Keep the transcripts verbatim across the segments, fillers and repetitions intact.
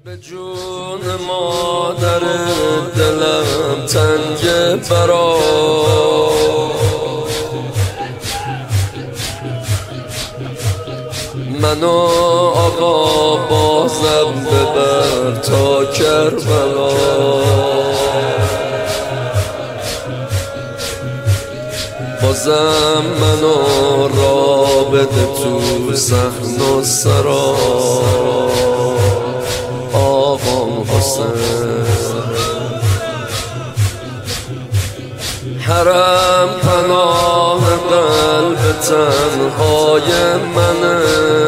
به جون مادر دلم تنگ برا منو آقا بازم ببر تا کربلا بازم منو را بده تو صحن و سرا آقا حسین حرم پناه قلب تنهای منه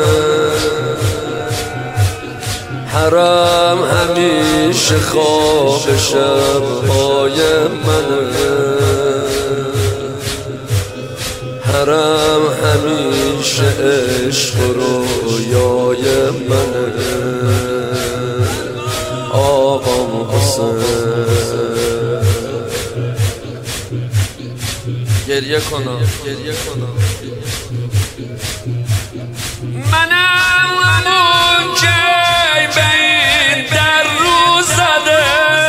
حرم همیشه خواب شبهای منه حرم همیشه عشق و رویای منه آقا حسین گریه کنم گریه کنم منم همون که به این در رو زده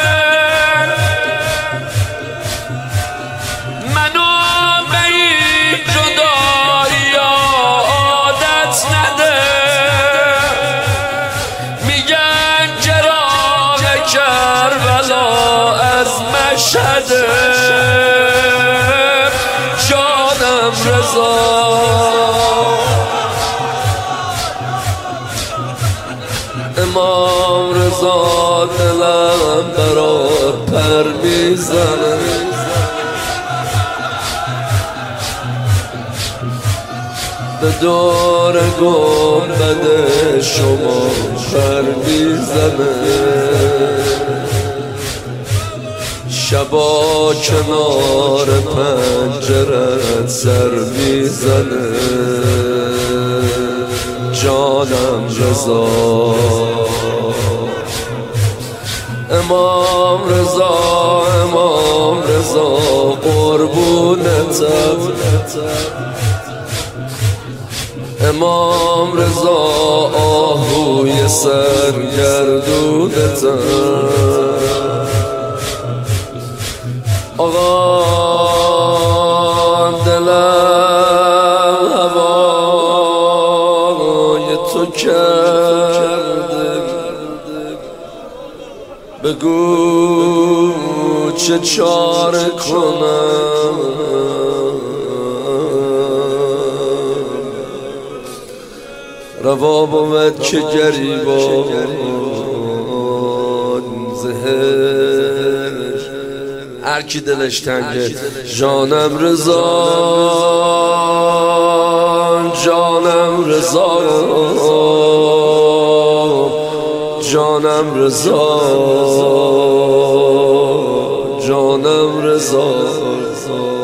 منو به این جدایی عادت نده میگن چراغ کربلا از مشهده جانم رضا امام رضا دلم برات پر میزنه به دور گنبد شما پر میزنه شبا کنار پنجرت سر میزنه جانم رضا امام رضا امام رضا قربونتم امام رضا آهوی سرگردونتم آقا دلم هوای تو کرده بگو چه چاره کنم روا بود که گریبان زهر هر کی دلش تنگه جانم رضا جانم رضا جانم رضا جانم رضا